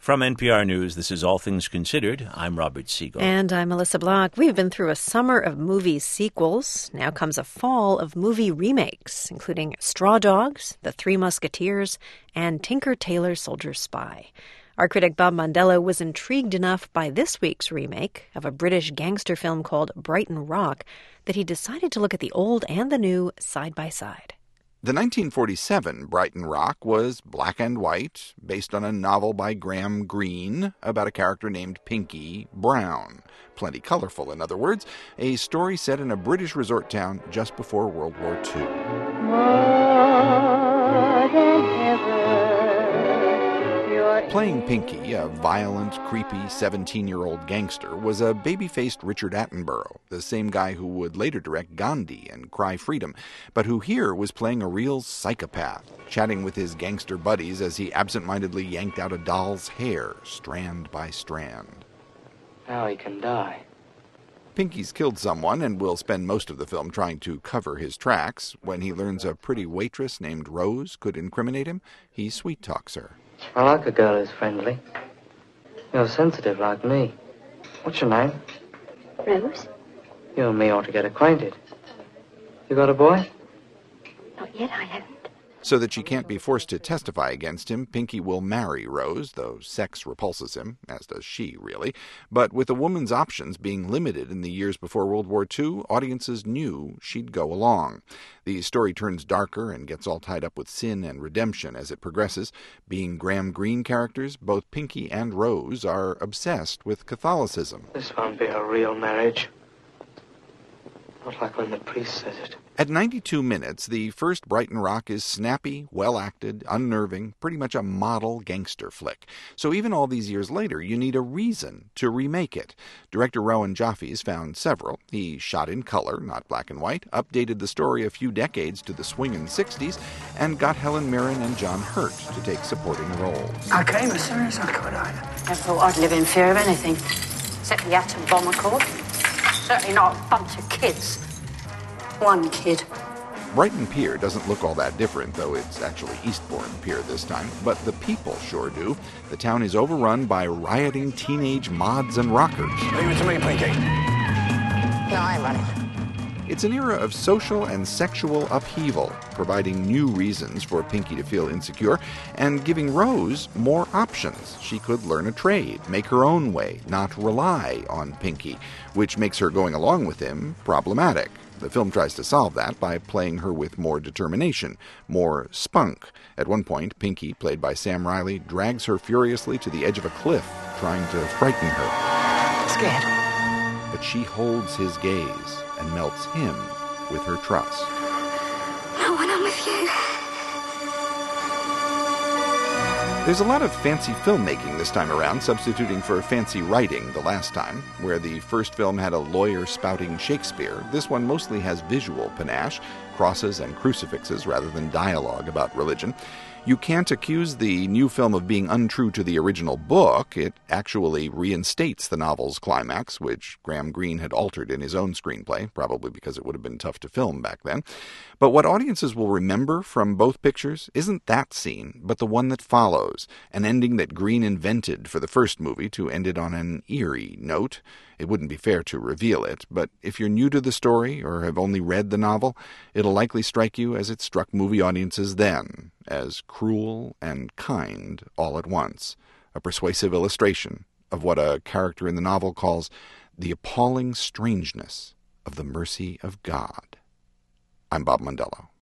From NPR News, this is All Things Considered. I'm Robert Siegel. And I'm Melissa Block. We've been through a summer of movie sequels. Now comes a fall of movie remakes, including Straw Dogs, The Three Musketeers, and Tinker Tailor Soldier Spy. Our critic Bob Mondello was intrigued enough by this week's remake of a British gangster film called Brighton Rock that he decided to look at the old and the new side by side. The 1947 Brighton Rock was black and white, based on a novel by Graham Greene about a character named Pinky Brown. Plenty colorful, in other words, a story set in a British resort town just before World War II. More than ever. Playing Pinky, a violent, creepy 17-year-old gangster, was a baby-faced Richard Attenborough, the same guy who would later direct Gandhi and Cry Freedom, but who here was playing a real psychopath, chatting with his gangster buddies as he absent-mindedly yanked out a doll's hair, strand by strand. Now he can die. Pinky's killed someone and will spend most of the film trying to cover his tracks. When he learns a pretty waitress named Rose could incriminate him, he sweet-talks her. I like a girl who's friendly. You're sensitive like me. What's your name? Rose. You and me ought to get acquainted. You got a boy? Not yet, I haven't. So that she can't be forced to testify against him, Pinky will marry Rose, though sex repulses him, as does she, really. But with a woman's options being limited in the years before World War II, audiences knew she'd go along. The story turns darker and gets all tied up with sin and redemption as it progresses. Being Graham Greene characters, both Pinky and Rose are obsessed with Catholicism. This won't be a real marriage. Not like when the priest says it. At 92 minutes, the first Brighton Rock is snappy, well-acted, unnerving, pretty much a model gangster flick. So even all these years later, you need a reason to remake it. Director Rowan Jaffes found several. He shot in color, not black and white, updated the story a few decades to the swinging 60s, and got Helen Mirren and John Hurt to take supporting roles. I came as soon as I could. I never thought I'd live in fear of anything, except the atom bomb, of course. Certainly not a bunch of kids. One kid. Brighton Pier doesn't look all that different, though it's actually Eastbourne Pier this time, but the people sure do. The town is overrun by rioting teenage mods and rockers. Leave it to me, Pinky. No, I'm running. It's an era of social and sexual upheaval, providing new reasons for Pinky to feel insecure and giving Rose more options. She could learn a trade, make her own way, not rely on Pinky, which makes her going along with him problematic. The film tries to solve that by playing her with more determination, more spunk. At one point, Pinky, played by Sam Riley, drags her furiously to the edge of a cliff, trying to frighten her. Scared. But she holds his gaze and melts him with her trust. No, when I'm with you. There's a lot of fancy filmmaking this time around, substituting for fancy writing the last time. Where the first film had a lawyer spouting Shakespeare, this one mostly has visual panache, crosses and crucifixes rather than dialogue about religion. You can't accuse the new film of being untrue to the original book. It actually reinstates the novel's climax, which Graham Greene had altered in his own screenplay, probably because it would have been tough to film back then. But what audiences will remember from both pictures isn't that scene, but the one that follows, an ending that Greene invented for the first movie to end it on an eerie note. It wouldn't be fair to reveal it, but if you're new to the story or have only read the novel, it'll likely strike you as it struck movie audiences then, as cruel and kind all at once, a persuasive illustration of what a character in the novel calls the appalling strangeness of the mercy of God. I'm Bob Mondello.